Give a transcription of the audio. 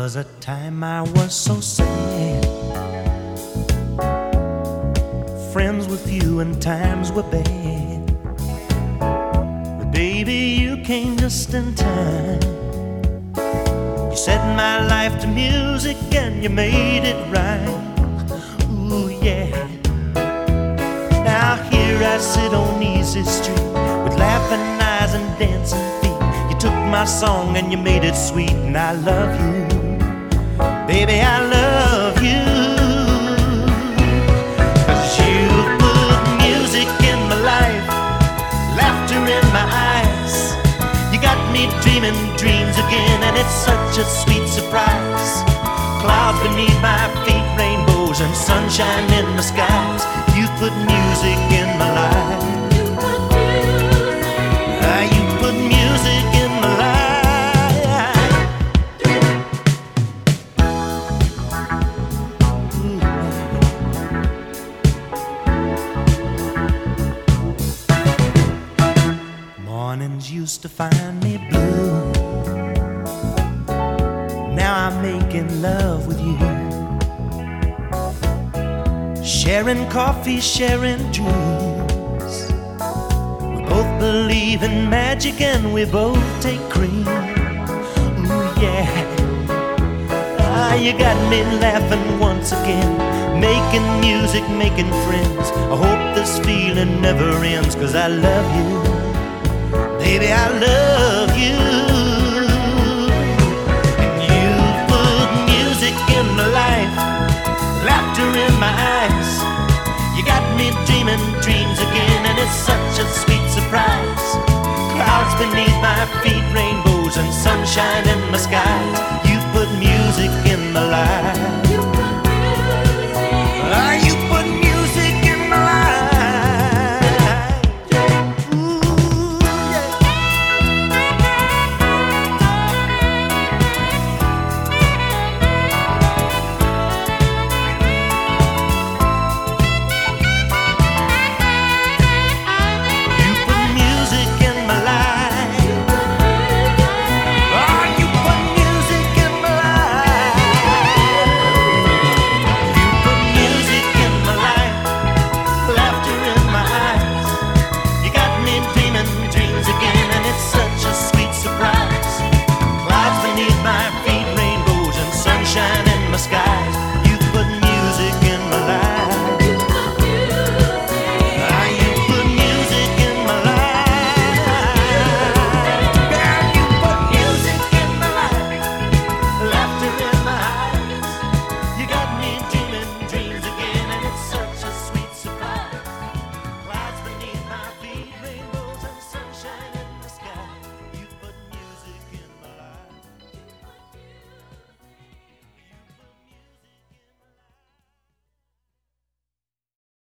was a time I was so sad. Friends were few and times were bad. But baby, you came just in time. You set my life to music and you made it right. Ooh, yeah. Now here I sit on Easy Street with laughing eyes and dancing feet. You took my song and you made it sweet, and I love you. Baby, I love you. 'Cause you put music in my life, laughter in my eyes. You got me dreaming dreams again, and it's such a sweet surprise. Clouds beneath my feet, rainbows and sunshine in the skies. You put music in my life. You put music in my life. Mornings used to find me blue. Now I'm making love with you, sharing coffee, sharing dreams. We both believe in magic and we both take cream. Ooh, yeah. You got me laughing once again, making music, making friends. I hope this feeling never ends, 'cause I love you. Baby, I love you. And you put music in my life, laughter in my eyes. You got me dreaming dreams again, and it's such a sweet surprise. Clouds beneath my feet, rainbows and sunshine in my skies. You put music in my life.